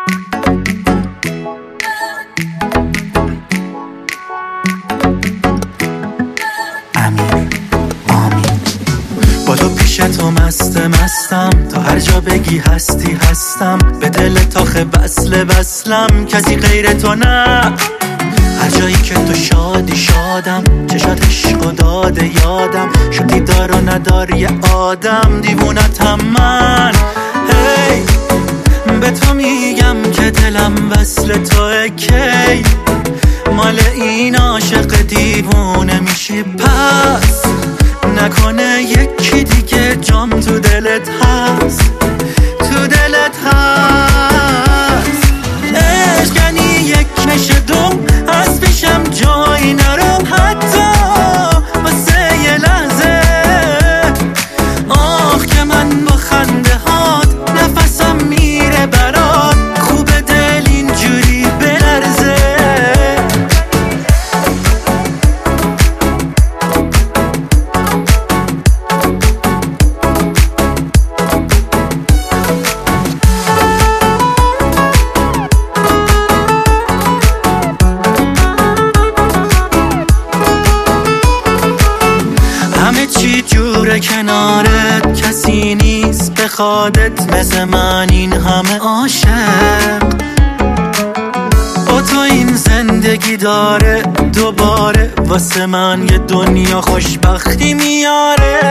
با تو پیش تو مستم تا هر جا بگی هستی هستم، به دل تاخه وصلم کسی غیر تو نه. هر جایی که تو شادی شادم، چشات عشق و داده یادم، شدی دار و ندار یه آدم، دیوونتم من. هی به تو میگم که دلم وصل توه، کی مال این عاشق دیوونه میشی؟ پس نکنه یکی دیگه جام تو دلت هست، تو دلت هست. عشق یعنی یک نشه دوم، از پیشم جایی نرم حتی واسه یه لحظه. آخ که من با خنده هات نفسم میره برات، خوب دل اینجوری بلرزه. همه چی جوره کنارت، کسی نیست بخوادت مثل من این همه عاشق. با تو این زندگی داره دوباره واسه من یه دنیا خوشبختی میاره.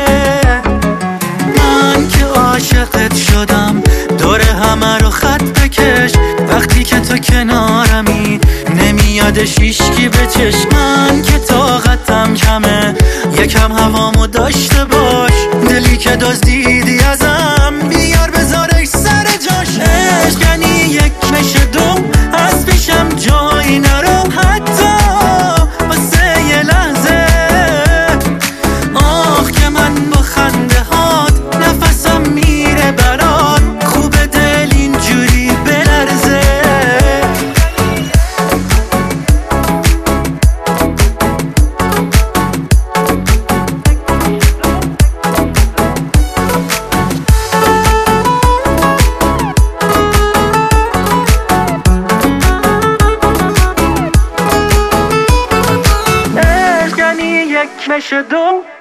من که عاشقت شدم دور همه رو خط بکش، وقتی که تو کنارمی نمیادش هیچکی به چشم. من که طاقتم کمه یکم هوامو داشته باش، دلی که دزدیدی ازم بیار بذارش سر جاش. عشق یعنی یک نشه دوم، از پیشم جایی نرم حتی واسه یه لحظه. آخ که من با خنده هات نفسم میره برات، خوب دل اینجوری بلرزه. عشق یعنی یک نشه دوم،